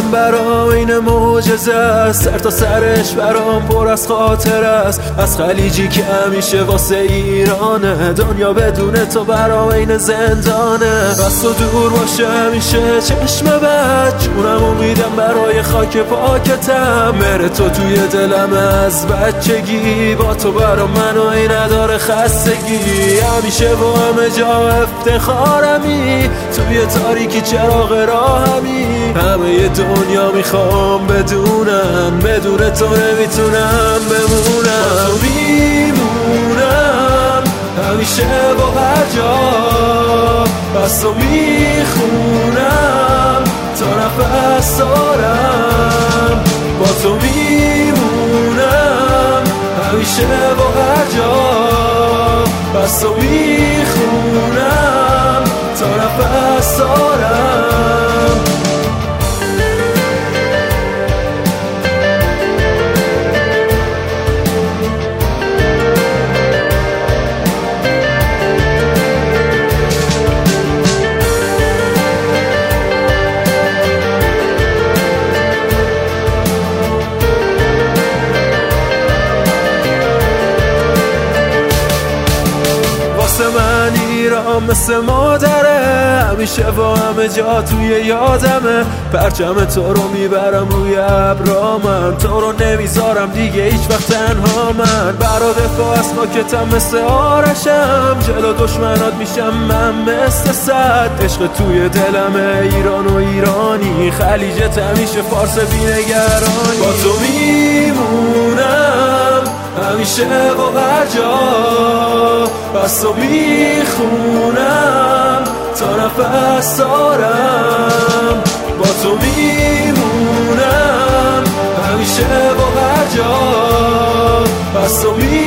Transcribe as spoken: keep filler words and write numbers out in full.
دلم برام این معجزه است، سر تا سرش برام پر از خاطر است. از خلیجی که همیشه واسه ایرانه، دنیا بدون تو برام این زندانه. بس تو دور باشه همیشه چشم بد، جونم امیدم برای خاک پاکتم. مهر تو توی دلم از بچگی، با تو برام منو نداره خستگی. همیشه با همه جا افتخارمی، توی تاریکی چراغ راهمی. همه دنیا میخوام بدونن، بدون تو نمیتونم بمونم. تو میمونم همیشه با هر جا، بس تو میخونم تا نفس دارم. با تو میمونم همیشه با هر جا، بس تو میخونم تا نفس دارم. من ایران مثل مادره، همیشه با همه جا توی یادمه. پرچم تو رو میبرم روی ابرامم، تو رو نمیذارم دیگه هیچ وقت تنها. من برا دفاع از خاکتم مثل آرشم، جلو دشمنات میشم من مثل صد. عشق توی دلمه ایران و ایرانی، خلیجت همیشه فارس بی‌نگرانی. با تو میمونم همیشه با هر جا، بس تو میخونم تا نفس دارم. با تو میمونم همیشه با هر جا، بس تو میخونم